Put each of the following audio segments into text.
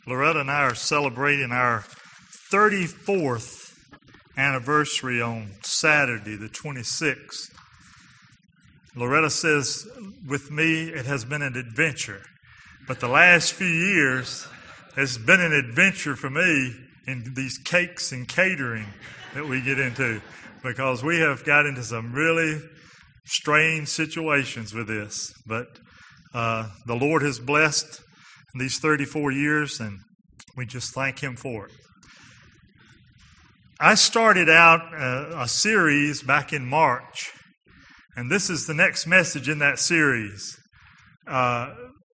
Loretta and I are celebrating our 34th anniversary on Saturday, the 26th. Loretta says, with me, it has been an adventure. But the last few years has been an adventure for me in these cakes and catering that we get into, because we have got into some really strange situations with this. But the Lord has blessed these 34 years, and we just thank Him for it. I started out a series back in March, and this is the next message in that series. I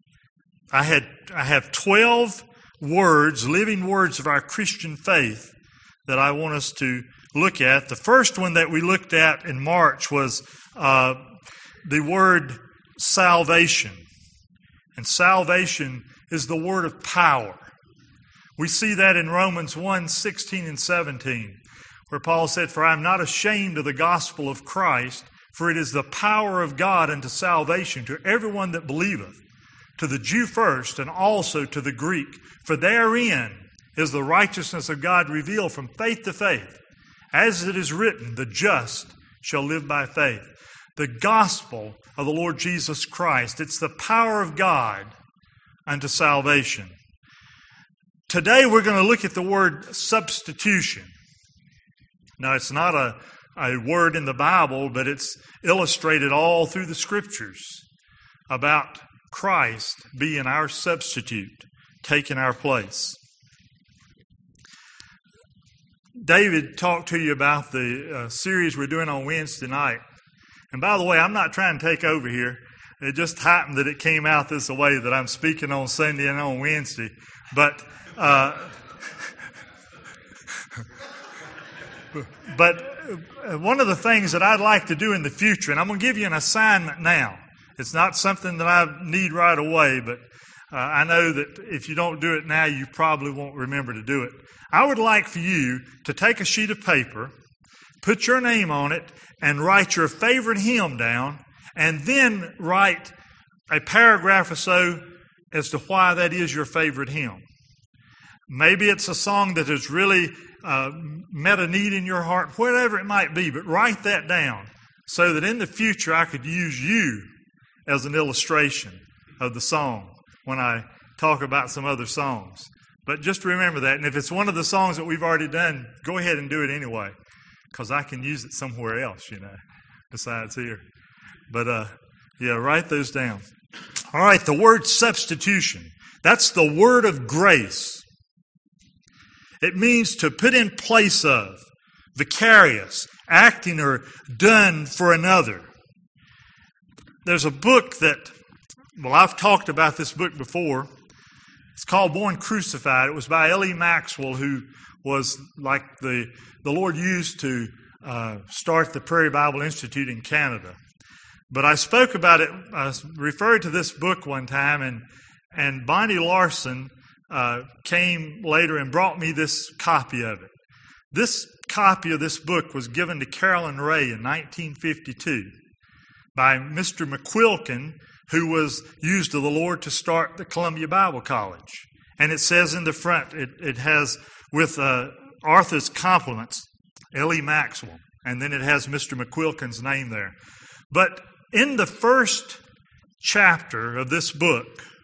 have 12 words, living words of our Christian faith that I want us to look at. The first one that we looked at in March was the word salvation. And salvation is the word of power. We see that in Romans 1:16 and 17, where Paul said, "For I am not ashamed of the gospel of Christ, for it is the power of God unto salvation to everyone that believeth, to the Jew first, and also to the Greek. For therein is the righteousness of God revealed from faith to faith. As it is written, the just shall live by faith." The gospel of the Lord Jesus Christ, it's the power of God unto salvation. Today we're going to look at the word substitution. Now, it's not a word in the Bible, but it's illustrated all through the Scriptures about Christ being our substitute, taking our place. David talked to you about the series we're doing on Wednesday night. And by the way, I'm not trying to take over here. It just happened that it came out this way, that I'm speaking on Sunday and on Wednesday. But one of the things that I'd like to do in the future, and I'm going to give you an assignment now. It's not something that I need right away, but I know that if you don't do it now, you probably won't remember to do it. I would like for you to take a sheet of paper, put your name on it, and write your favorite hymn down, and then write a paragraph or so as to why that is your favorite hymn. Maybe it's a song that has really met a need in your heart, whatever it might be, but write that down so that in the future I could use you as an illustration of the song when I talk about some other songs. But just remember that. And if it's one of the songs that we've already done, go ahead and do it anyway, because I can use it somewhere else, besides here. But, write those down. All right, the word substitution. That's the word of grace. It means to put in place of, vicarious, acting or done for another. There's a book I've talked about this book before. It's called Born Crucified. It was by L.E. Maxwell, who was like the Lord used to start the Prairie Bible Institute in Canada. But I spoke about it, I referred to this book one time, and Bonnie Larson came later and brought me this copy of it. This copy of this book was given to Carolyn Ray in 1952 by Mr. McQuilkin, who was used of the Lord to start the Columbia Bible College. And it says in the front, it has, with Arthur's compliments, L.E. Maxwell. And then it has Mr. McQuilkin's name there. But in the first chapter of this book,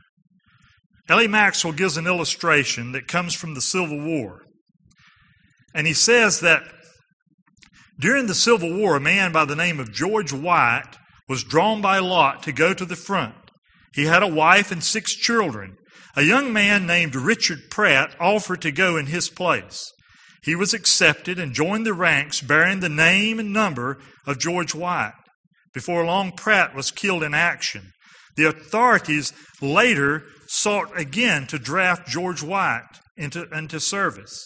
L.E. Maxwell gives an illustration that comes from the Civil War. And he says that during the Civil War, a man by the name of George White was drawn by lot to go to the front. He had a wife and 6 children. A young man named Richard Pratt offered to go in his place. He was accepted and joined the ranks bearing the name and number of George White. Before long, Pratt was killed in action. The authorities later sought again to draft George White into service.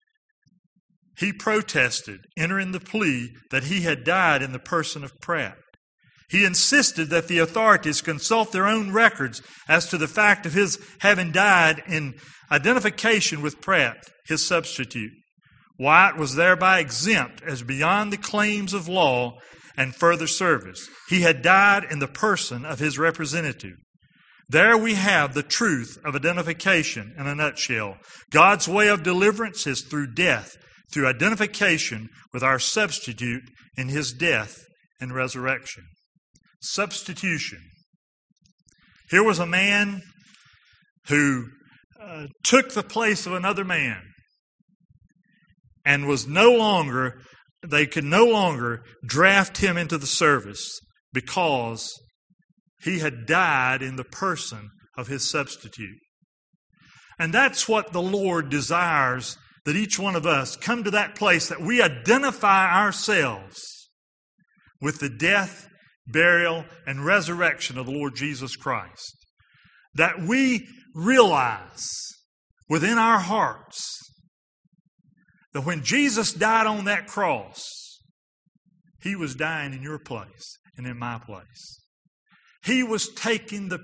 He protested, entering the plea that he had died in the person of Pratt. He insisted that the authorities consult their own records as to the fact of his having died in identification with Pratt, his substitute. White was thereby exempt as beyond the claims of law and further service. He had died in the person of his representative. There we have the truth of identification in a nutshell. God's way of deliverance is through death, through identification with our substitute in his death and resurrection. Substitution. Here was a man who took the place of another man and they could no longer draft him into the service because he had died in the person of his substitute. And that's what the Lord desires, that each one of us come to that place that we identify ourselves with the death, burial, and resurrection of the Lord Jesus Christ. That we realize within our hearts that when Jesus died on that cross, he was dying in your place and in my place. He was taking that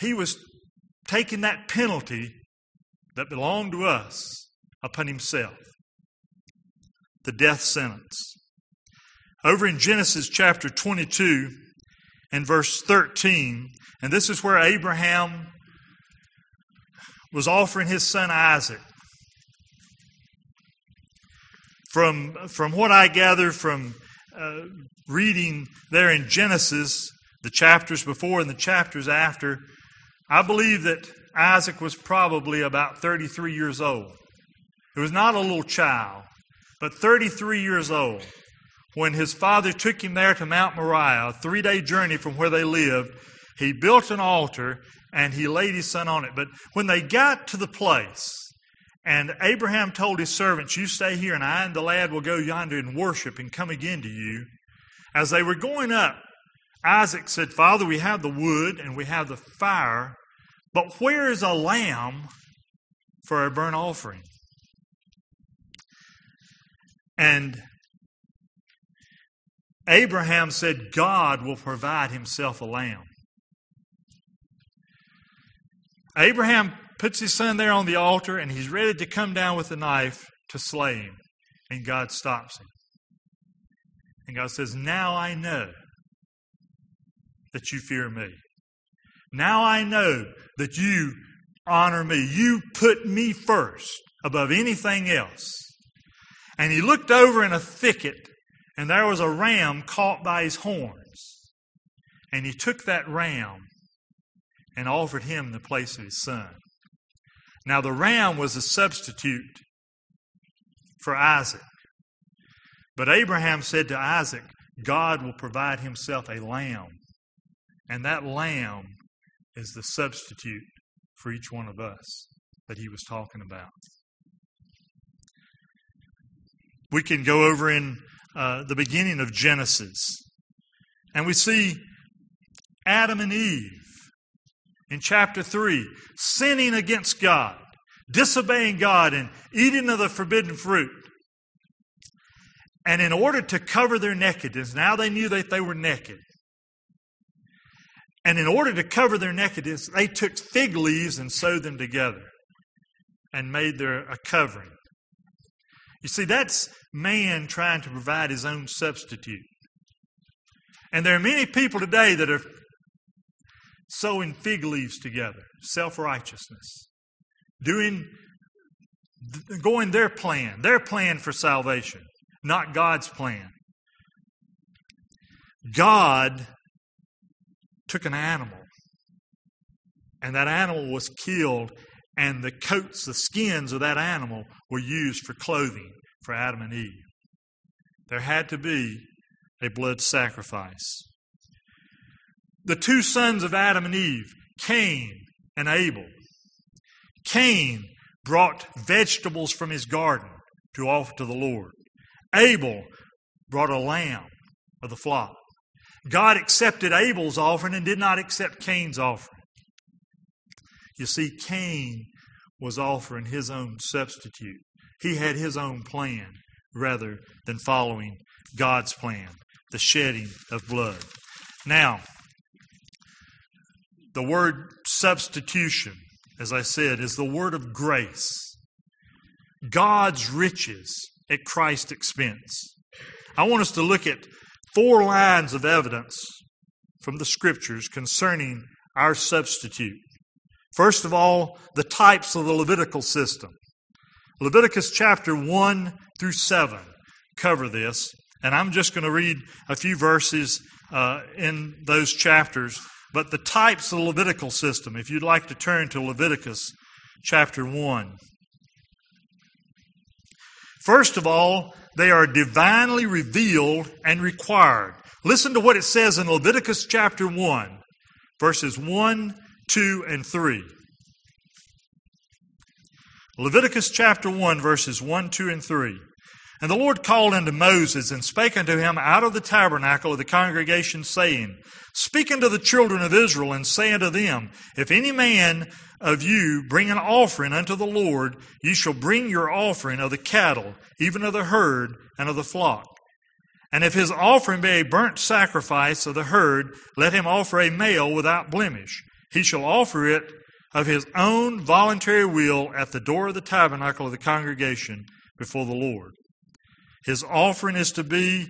penalty that belonged to us upon himself. The death sentence. Over in Genesis chapter 22 and verse 13, and this is where Abraham was offering his son Isaac. From what I gather from reading there in Genesis, the chapters before and the chapters after, I believe that Isaac was probably about 33 years old. He was not a little child, but 33 years old when his father took him there to Mount Moriah, a 3-day journey from where they lived. He built an altar and he laid his son on it. But when they got to the place, and Abraham told his servants, "You stay here, and I and the lad will go yonder and worship and come again to you." As they were going up, Isaac said, "Father, we have the wood and we have the fire, but where is a lamb for a burnt offering?" And Abraham said, "God will provide himself a lamb." Abraham puts his son there on the altar and he's ready to come down with a knife to slay him. And God stops him. And God says, "Now I know that you fear me. Now I know that you honor me. You put me first above anything else." And he looked over in a thicket, and there was a ram caught by his horns. And he took that ram and offered him in the place of his son. Now the ram was a substitute for Isaac. But Abraham said to Isaac, God will provide himself a lamb. And that lamb is the substitute for each one of us that he was talking about. We can go over in the beginning of Genesis, and we see Adam and Eve in chapter 3 sinning against God, disobeying God, and eating of the forbidden fruit. And in order to cover their nakedness, now they knew that they were naked. And in order to cover their nakedness, they took fig leaves and sewed them together and made a covering. You see, that's man trying to provide his own substitute. And there are many people today that are sewing fig leaves together, self-righteousness, going their plan for salvation, not God's plan. God took an animal, and that animal was killed, and the coats, the skins of that animal were used for clothing for Adam and Eve. There had to be a blood sacrifice. The two sons of Adam and Eve, Cain and Abel. Cain brought vegetables from his garden to offer to the Lord. Abel brought a lamb of the flock. God accepted Abel's offering and did not accept Cain's offering. You see, Cain was offering his own substitute. He had his own plan rather than following God's plan, the shedding of blood. Now, the word substitution, as I said, is the word of grace. God's riches at Christ's expense. I want us to look at 4 lines of evidence from the Scriptures concerning our substitute. First of all, the types of the Levitical system. Leviticus chapter 1 through 7 cover this, and I'm just going to read a few verses in those chapters. But the types of the Levitical system, if you'd like to turn to Leviticus chapter 1. First of all, they are divinely revealed and required. Listen to what it says in Leviticus chapter 1, verses 1, 2, and 3. Leviticus chapter 1, verses 1, 2, and 3. And the Lord called unto Moses, and spake unto him out of the tabernacle of the congregation, saying, Speak unto the children of Israel, and say unto them, If any man of you bring an offering unto the Lord, ye shall bring your offering of the cattle, even of the herd, and of the flock. And if his offering be a burnt sacrifice of the herd, let him offer a male without blemish. He shall offer it of his own voluntary will at the door of the tabernacle of the congregation before the Lord. His offering is to be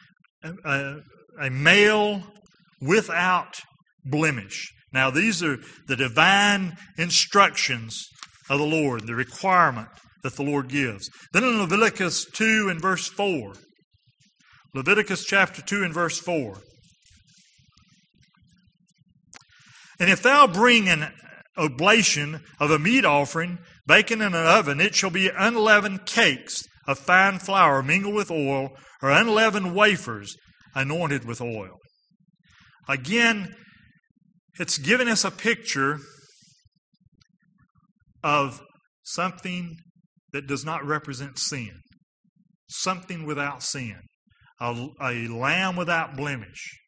a male without blemish. Now, these are the divine instructions of the Lord, the requirement that the Lord gives. Then in Leviticus 2 and verse 4, Leviticus chapter 2 and verse 4, And if thou bring an oblation of a meat offering, baken in an oven, it shall be unleavened cakes of fine flour mingled with oil, or unleavened wafers anointed with oil. Again, it's giving us a picture of something that does not represent sin. Something without sin. A lamb without blemish.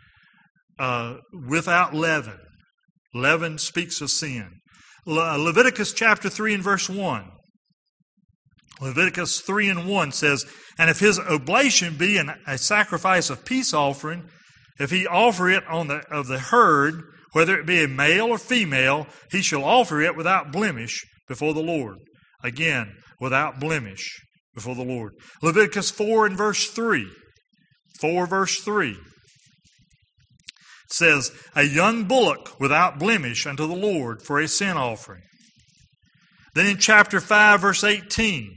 Without leaven. Leaven speaks of sin. Leviticus chapter 3 and verse 1. Leviticus 3 and 1 says, And if his oblation be a sacrifice of peace offering, if he offer it of the herd, whether it be a male or female, he shall offer it without blemish before the Lord. Again, without blemish before the Lord. Leviticus 4 and verse 3. 4 verse 3. It says, A young bullock without blemish unto the Lord for a sin offering. Then in chapter 5 verse 18.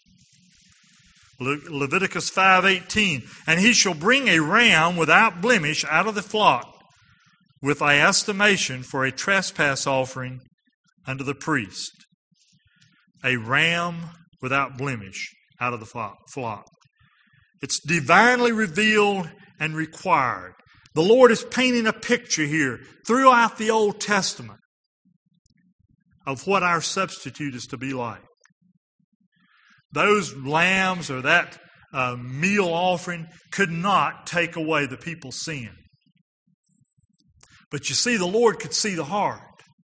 Leviticus 5:18, And he shall bring a ram without blemish out of the flock, with thy estimation for a trespass offering unto the priest. A ram without blemish out of the flock. It's divinely revealed and required. The Lord is painting a picture here throughout the Old Testament of what our substitute is to be like. Those lambs or that meal offering could not take away the people's sin. But you see, the Lord could see the heart.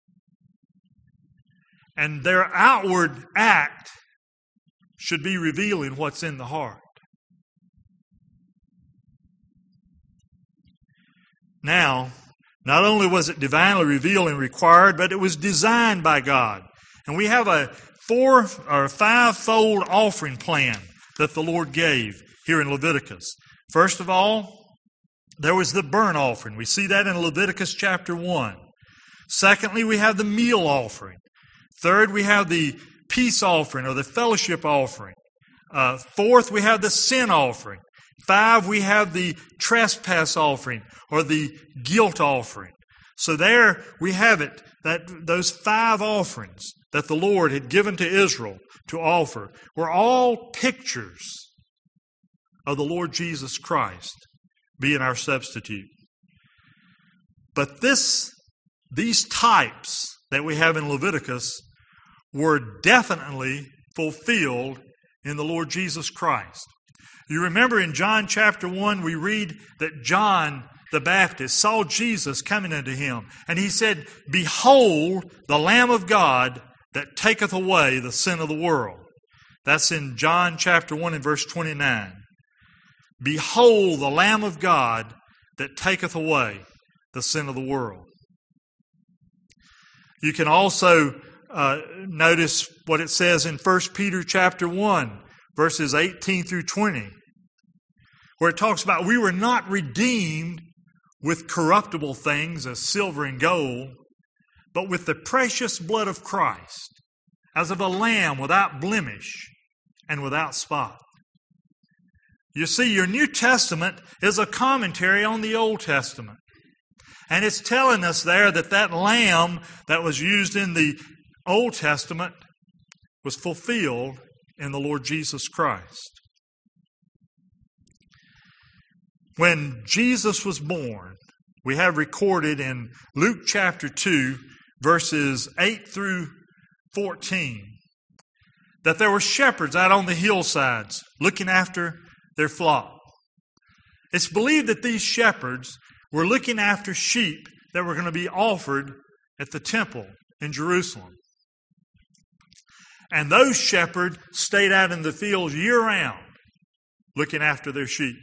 And their outward act should be revealing what's in the heart. Now, not only was it divinely revealed and required, but it was designed by God. And we have a 4 or 5-fold offering plan that the Lord gave here in Leviticus. First of all, there was the burnt offering. We see that in Leviticus chapter 1. Secondly, we have the meal offering. Third, we have the peace offering or the fellowship offering. Fourth, we have the sin offering. 5, we have the trespass offering or the guilt offering. So there we have it, that those 5 offerings that the Lord had given to Israel to offer were all pictures of the Lord Jesus Christ being our substitute. But these types that we have in Leviticus were definitely fulfilled in the Lord Jesus Christ. You remember in John chapter 1, we read that John the Baptist saw Jesus coming unto him, and he said, Behold, the Lamb of God that taketh away the sin of the world. That's in John chapter 1 and verse 29. Behold, the Lamb of God that taketh away the sin of the world. You can also notice what it says in 1 Peter chapter 1, verses 18 through 20, where it talks about we were not redeemed with corruptible things as silver and gold, but with the precious blood of Christ, as of a lamb without blemish and without spot. You see, your New Testament is a commentary on the Old Testament. And it's telling us there that that lamb that was used in the Old Testament was fulfilled in the Lord Jesus Christ. When Jesus was born, we have recorded in Luke chapter 2, verses 8 through 14, that there were shepherds out on the hillsides looking after their flock. It's believed that these shepherds were looking after sheep that were going to be offered at the temple in Jerusalem. And those shepherds stayed out in the fields year-round looking after their sheep.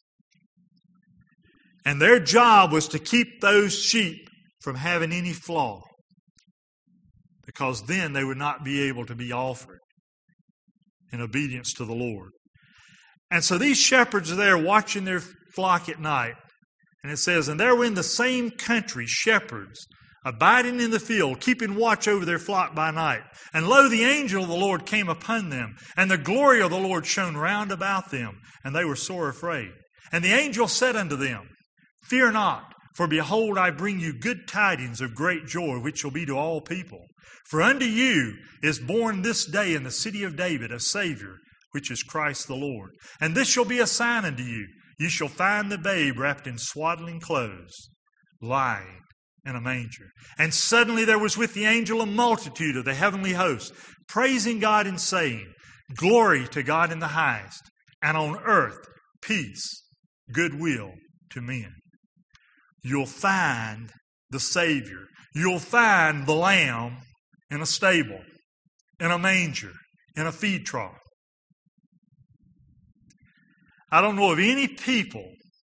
And their job was to keep those sheep from having any flaw, because then they would not be able to be offered in obedience to the Lord. And so these shepherds are there watching their flock at night. And it says, and there were in the same country shepherds abiding in the field, keeping watch over their flock by night. And lo, the angel of the Lord came upon them, and the glory of the Lord shone round about them, and they were sore afraid. And the angel said unto them, Fear not, for behold, I bring you good tidings of great joy, which shall be to all people. For unto you is born this day in the city of David a Savior, which is Christ the Lord. And this shall be a sign unto you. You shall find the babe wrapped in swaddling clothes, lying in a manger. And suddenly there was with the angel a multitude of the heavenly host, praising God and saying, Glory to God in the highest, and on earth peace, goodwill to men. You'll find the Savior. You'll find the Lamb in a stable, in a manger, in a feed trough. I don't know of any people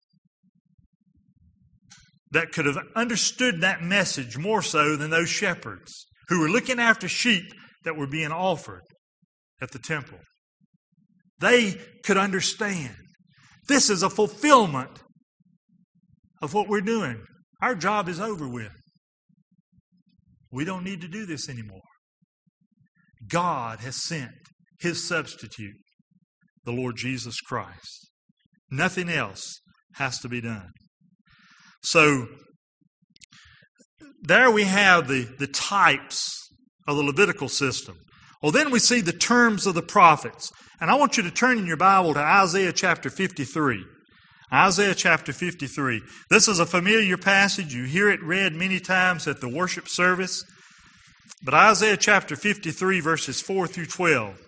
that could have understood that message more so than those shepherds who were looking after sheep that were being offered at the temple. They could understand. This is a fulfillment of what we're doing. Our job is over with. We don't need to do this anymore. God has sent His substitute, the Lord Jesus Christ. Nothing else has to be done. So, there we have the types of the Levitical system. Well, then we see the terms of the prophets. And I want you to turn in your Bible to Isaiah chapter 53. Isaiah chapter 53. This is a familiar passage. You hear it read many times at the worship service. But Isaiah chapter 53, verses 4 through 12,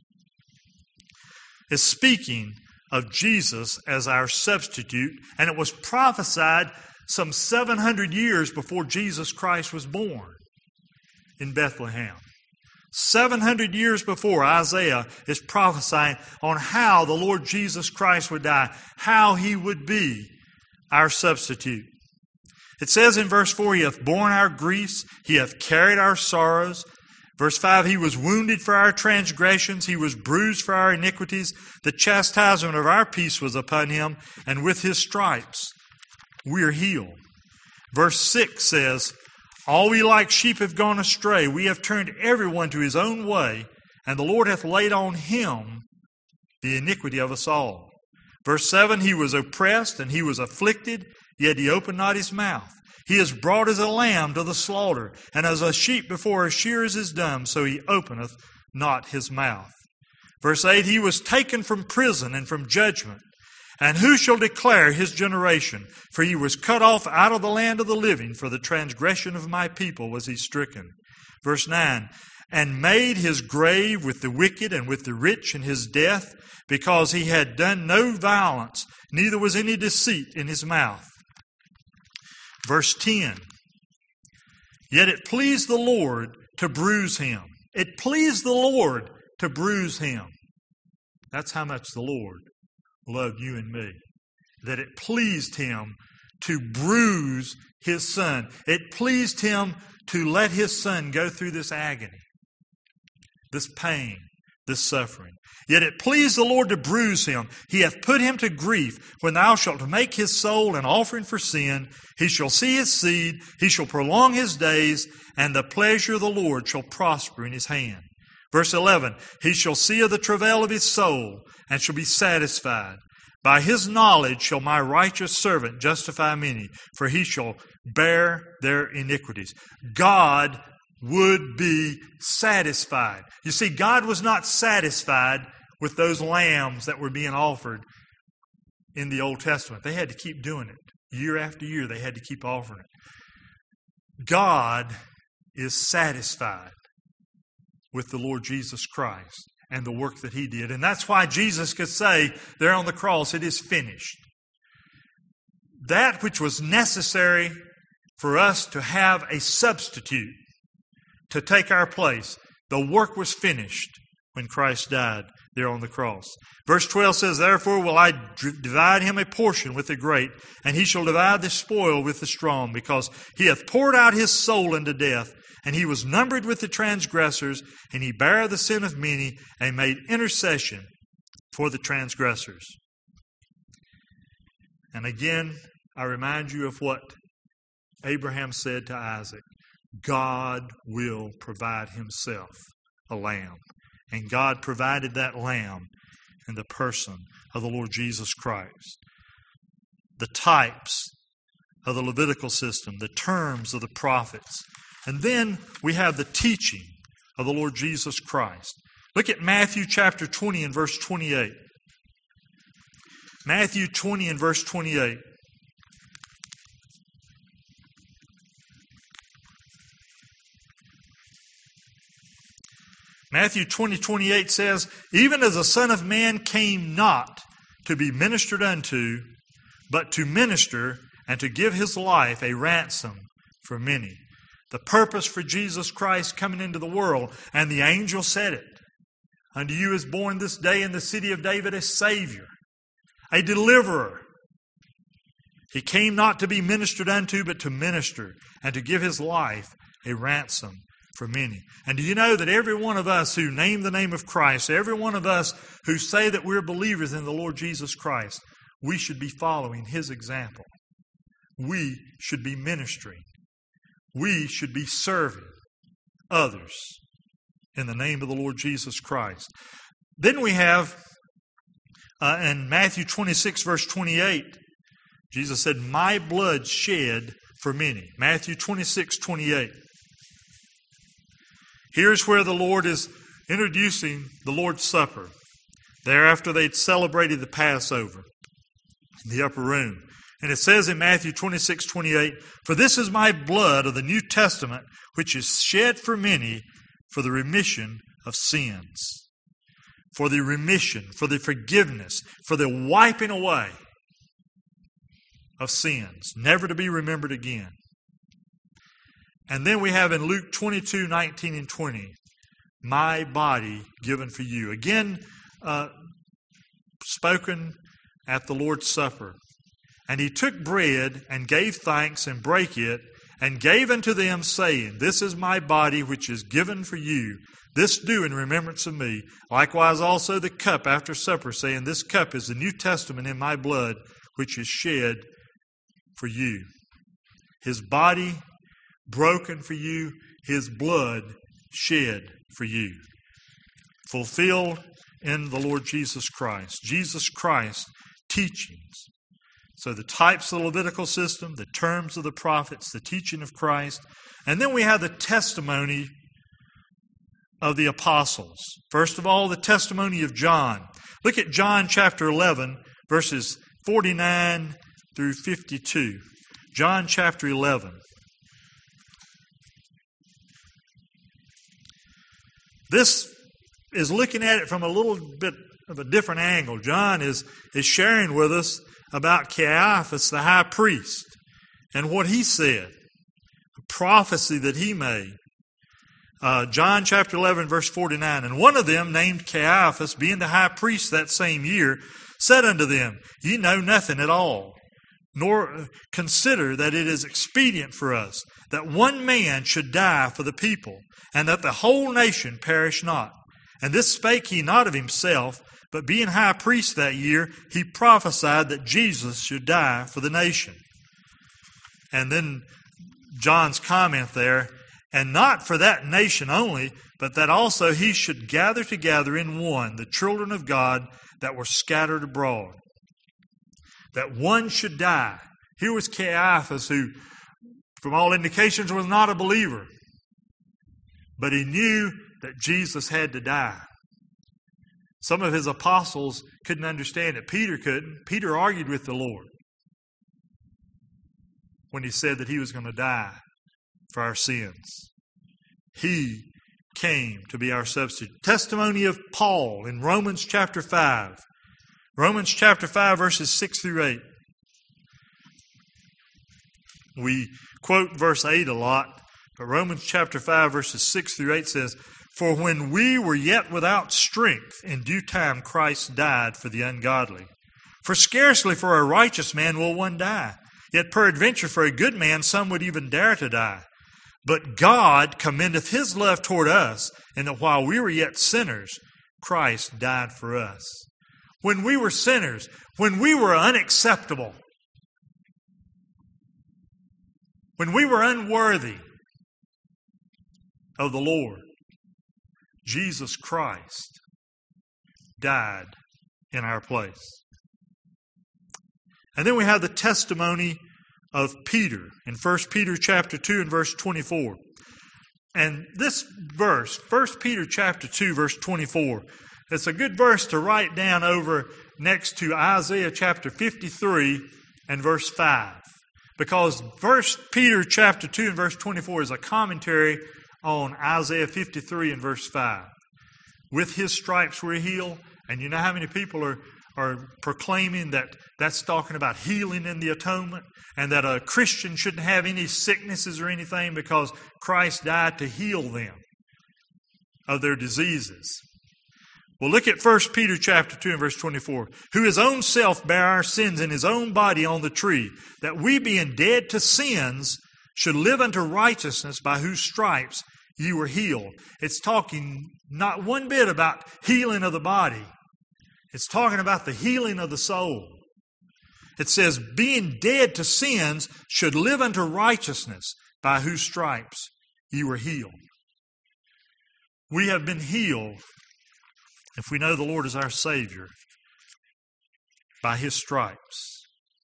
is speaking of Jesus as our substitute, and it was prophesied some 700 years before Jesus Christ was born in Bethlehem. 700 years before, Isaiah is prophesying on how the Lord Jesus Christ would die, how He would be our substitute. It says in verse 4, He hath borne our griefs, He hath carried our sorrows. Verse 5, He was wounded for our transgressions, He was bruised for our iniquities. The chastisement of our peace was upon Him, and with His stripes we are healed. Verse 6 says, All we like sheep have gone astray. We have turned everyone to his own way, and the Lord hath laid on Him the iniquity of us all. Verse 7, He was oppressed and He was afflicted, yet He opened not His mouth. He is brought as a lamb to the slaughter, and as a sheep before her shearers is dumb, so He openeth not His mouth. Verse 8, He was taken from prison and from judgment. And who shall declare His generation? For He was cut off out of the land of the living. For the transgression of my people was He stricken. Verse 9, And made His grave with the wicked and with the rich in His death, because He had done no violence, neither was any deceit in His mouth. Verse 10, Yet it pleased the Lord to bruise Him. It pleased the Lord to bruise Him. That's how much the Lord loved you and me. That it pleased Him to bruise His Son. It pleased Him to let His Son go through this agony, this pain, this suffering. Yet it pleased the Lord to bruise him. He hath put him to grief. When thou shalt make his soul an offering for sin, he shall see his seed, he shall prolong his days, and the pleasure of the Lord shall prosper in his hand. Verse 11, he shall see of the travail of his soul, and shall be satisfied. By his knowledge shall my righteous servant justify many, for he shall bear their iniquities. God would be satisfied. You see, God was not satisfied with those lambs that were being offered in the Old Testament. They had to keep doing it. Year after year, they had to keep offering it. God is satisfied with the Lord Jesus Christ and the work that he did. And that's why Jesus could say there on the cross, it is finished. That which was necessary for us to have a substitute to take our place, the work was finished when Christ died there on the cross. Verse 12 says, therefore will I divide him a portion with the great, and he shall divide the spoil with the strong, because he hath poured out his soul unto death, and he was numbered with the transgressors, and he bare the sin of many, and made intercession for the transgressors. And again, I remind you of what Abraham said to Isaac. God will provide himself a lamb. And God provided that lamb in the person of the Lord Jesus Christ. The types of the Levitical system, the terms of the prophets. And then we have the teaching of the Lord Jesus Christ. Look at Matthew chapter 20 and verse 28. Matthew 20 and verse 28. Matthew 20:28 says, even as the Son of Man came not to be ministered unto, but to minister and to give his life a ransom for many. The purpose for Jesus Christ coming into the world, and the angel said it, unto you is born this day in the city of David a Savior, a deliverer. He came not to be ministered unto, but to minister and to give his life a ransom for many. And do you know that every one of us who name the name of Christ, every one of us who say that we're believers in the Lord Jesus Christ, we should be following his example. We should be ministering. We should be serving others in the name of the Lord Jesus Christ. Then we have in Matthew 26 verse 28, Jesus said, my blood shed for many. Matthew 26:28. Here's where the Lord is introducing the Lord's Supper. Thereafter they'd celebrated the Passover in the upper room. And it says in Matthew 26:28, for this is my blood of the New Testament, which is shed for many for the remission of sins. For the remission, for the forgiveness, for the wiping away of sins, never to be remembered again. And then we have in Luke 22:19 and 20, my body given for you. Again, spoken at the Lord's Supper. And he took bread and gave thanks and brake it and gave unto them, saying, this is my body which is given for you. This do in remembrance of me. Likewise also the cup after supper, saying, this cup is the New Testament in my blood, which is shed for you. His body broken for you, his blood shed for you. Fulfilled in the Lord Jesus Christ. Jesus Christ teachings. So the types of the Levitical system, the terms of the prophets, the teaching of Christ. And then we have the testimony of the apostles. First of all, the testimony of John. Look at John chapter 11, verses 49 through 52. John chapter 11. This is looking at it from a little bit of a different angle. John is sharing with us about Caiaphas, the high priest, and what he said, a prophecy that he made. John chapter 11, verse 49, and one of them, named Caiaphas, being the high priest that same year, said unto them, ye know nothing at all, nor consider that it is expedient for us that one man should die for the people, and that the whole nation perish not. And this spake he not of himself, but being high priest that year, he prophesied that Jesus should die for the nation. And then John's comment there, and not for that nation only, but that also he should gather together in one the children of God that were scattered abroad. That one should die. Here was Caiaphas, who, from all indications, was not a believer. But he knew that Jesus had to die. Some of his apostles couldn't understand it. Peter couldn't. Peter argued with the Lord when he said that he was going to die for our sins. He came to be our substitute. Testimony of Paul in Romans chapter 5. Romans chapter 5 verses 6 through 8. We quote verse 8 a lot, but Romans chapter 5 verses 6 through 8 says, "For when we were yet without strength, in due time Christ died for the ungodly. For scarcely for a righteous man will one die. Yet peradventure for a good man some would even dare to die. But God commendeth his love toward us, in that while we were yet sinners, Christ died for us." When we were sinners, when we were unacceptable, when we were unworthy of the Lord, Jesus Christ died in our place. And then we have the testimony of Peter in 1 Peter chapter 2 and verse 24. And this verse, 1 Peter chapter 2 verse 24, it's a good verse to write down over next to Isaiah chapter 53 and verse 5. Because 1 Peter chapter 2 and verse 24 is a commentary on Isaiah 53 and verse 5. With his stripes we're healed. And you know how many people are proclaiming that that's talking about healing in the atonement, and that a Christian shouldn't have any sicknesses or anything because Christ died to heal them of their diseases. Well, look at 1 Peter chapter 2 and verse 24. "Who his own self bare our sins in his own body on the tree, that we being dead to sins should live unto righteousness, by whose stripes ye were healed." It's talking not one bit about healing of the body. It's talking about the healing of the soul. It says, being dead to sins should live unto righteousness, by whose stripes ye were healed. We have been healed, if we know the Lord is our Savior, by his stripes.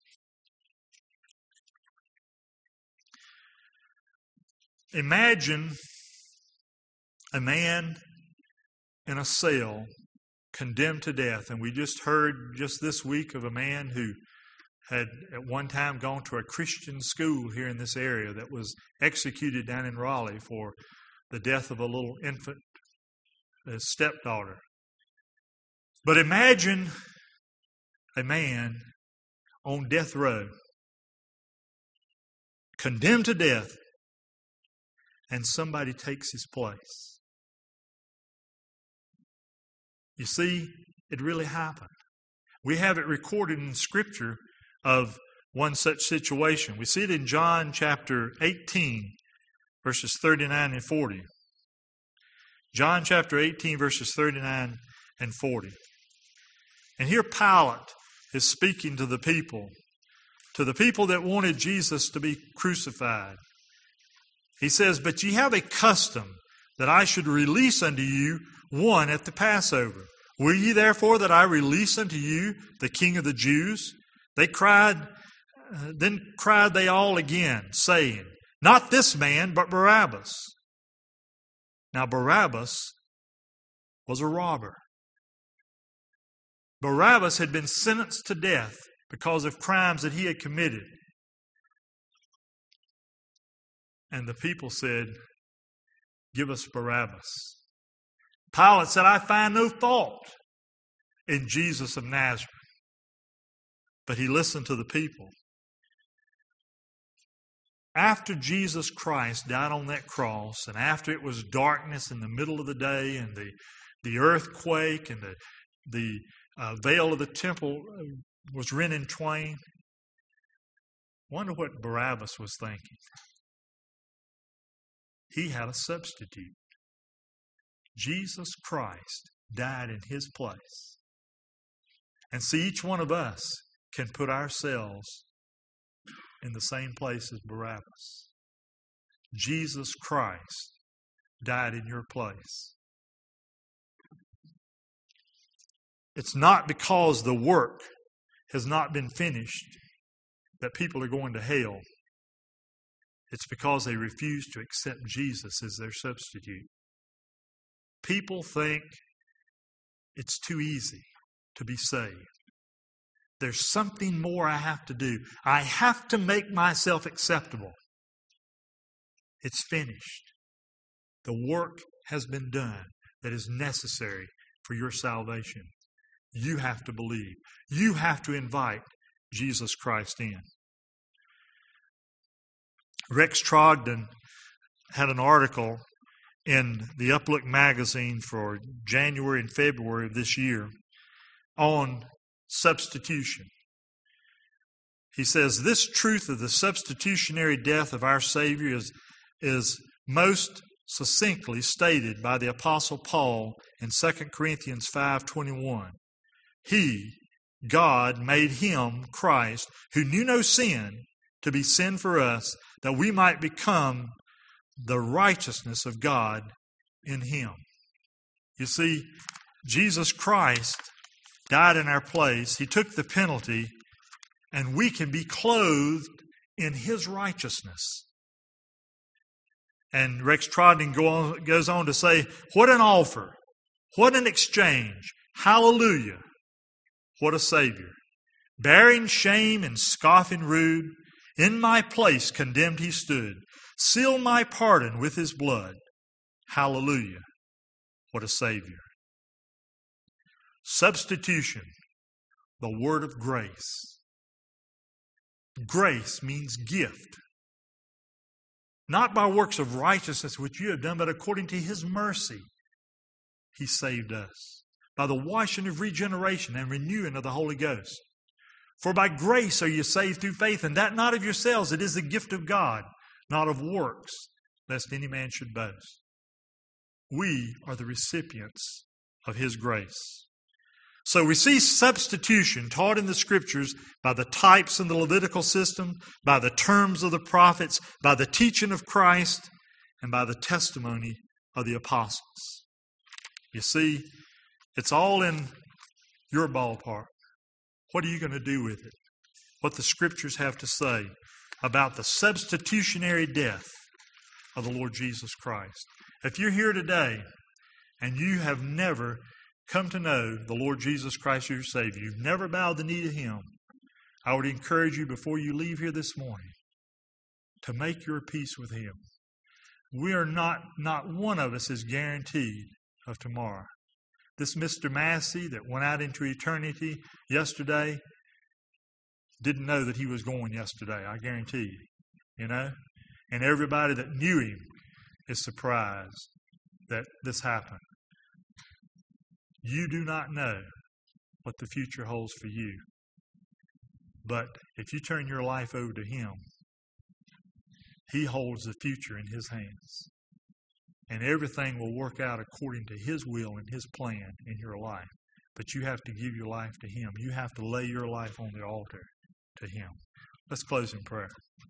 Imagine a man in a cell condemned to death. And we just heard just this week of a man who had at one time gone to a Christian school here in this area that was executed down in Raleigh for the death of a little infant, his stepdaughter. But imagine a man on death row, condemned to death, and somebody takes his place. You see, it really happened. We have it recorded in Scripture of one such situation. We see it in John chapter 18, verses 39 and 40. John chapter 18, verses 39 and 40. And here Pilate is speaking to the people that wanted Jesus to be crucified. He says, "But ye have a custom that I should release unto you one at the Passover. Will ye therefore that I release unto you the King of the Jews?" Then cried they all again, saying, "Not this man, but Barabbas." Now Barabbas was a robber. Barabbas had been sentenced to death because of crimes that he had committed. And the people said, "Give us Barabbas." Pilate said, "I find no fault in Jesus of Nazareth." But he listened to the people. After Jesus Christ died on that cross, and after it was darkness in the middle of the day, and the earthquake, and the veil of the temple was rent in twain, wonder what Barabbas was thinking. He had a substitute. Jesus Christ died in his place. And see, each one of us can put ourselves in the same place as Barabbas. Jesus Christ died in your place. It's not because the work has not been finished that people are going to hell. It's because they refuse to accept Jesus as their substitute. People think it's too easy to be saved. There's something more I have to do. I have to make myself acceptable. It's finished. The work has been done that is necessary for your salvation. You have to believe. You have to invite Jesus Christ in. Rex Trogdon had an article in the Uplook magazine for January and February of this year on substitution. He says, this truth of the substitutionary death of our Savior is most succinctly stated by the Apostle Paul in 2 Corinthians 5:21. He, God, made him, Christ, who knew no sin, to be sin for us, that we might become the righteousness of God in him. You see, Jesus Christ died in our place. He took the penalty, and we can be clothed in his righteousness. And Rex Trogdon goes on to say, what an offer, what an exchange, hallelujah, what a Savior. Bearing shame and scoffing rude, in my place condemned he stood, seal my pardon with his blood, hallelujah, what a Savior. Substitution, the word of grace. Grace means gift. Not by works of righteousness which you have done, but according to his mercy, he saved us. By the washing of regeneration and renewing of the Holy Ghost. For by grace are you saved through faith, and that not of yourselves, it is the gift of God, not of works, lest any man should boast. We are the recipients of his grace. So we see substitution taught in the Scriptures by the types in the Levitical system, by the terms of the prophets, by the teaching of Christ, and by the testimony of the apostles. You see, it's all in your ballpark. What are you going to do with it? What the Scriptures have to say about the substitutionary death of the Lord Jesus Christ. If you're here today and you have never come to know the Lord Jesus Christ as your Savior, you've never bowed the knee to him, I would encourage you before you leave here this morning to make your peace with him. We are not one of us is guaranteed of tomorrow. This Mr. Massey that went out into eternity yesterday didn't know that he was going yesterday, I guarantee you. And everybody that knew him is surprised that this happened. You do not know what the future holds for you. But if you turn your life over to him, he holds the future in his hands. And everything will work out according to his will and his plan in your life. But you have to give your life to him. You have to lay your life on the altar to him. Let's close in prayer.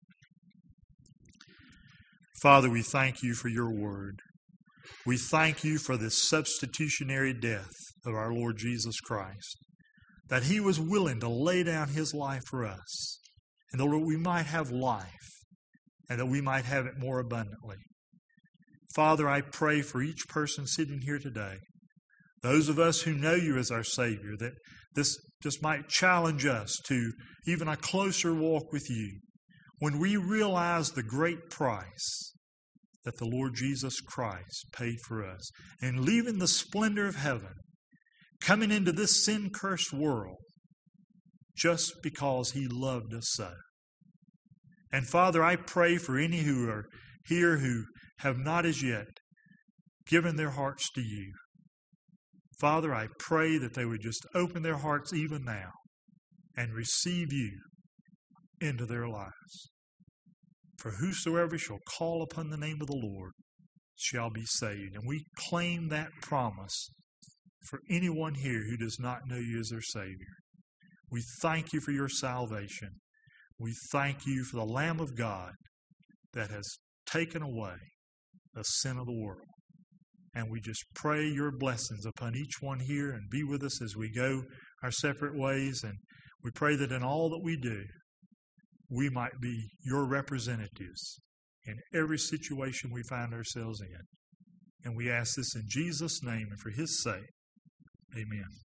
Father, we thank you for your word. We thank you for this substitutionary death of our Lord Jesus Christ, that he was willing to lay down his life for us, and that we might have life, and that we might have it more abundantly. Father, I pray for each person sitting here today, those of us who know you as our Savior, that this just might challenge us to even a closer walk with you when we realize the great price that the Lord Jesus Christ paid for us, and leaving the splendor of heaven, coming into this sin-cursed world just because he loved us so. And Father, I pray for any who are here who have not as yet given their hearts to you. Father, I pray that they would just open their hearts even now and receive you into their lives. For whosoever shall call upon the name of the Lord shall be saved. And we claim that promise for anyone here who does not know you as their Savior. We thank you for your salvation. We thank you for the Lamb of God that has taken away the sin of the world. And we just pray your blessings upon each one here and be with us as we go our separate ways. And we pray that in all that we do, we might be your representatives in every situation we find ourselves in. And we ask this in Jesus' name and for his sake. Amen.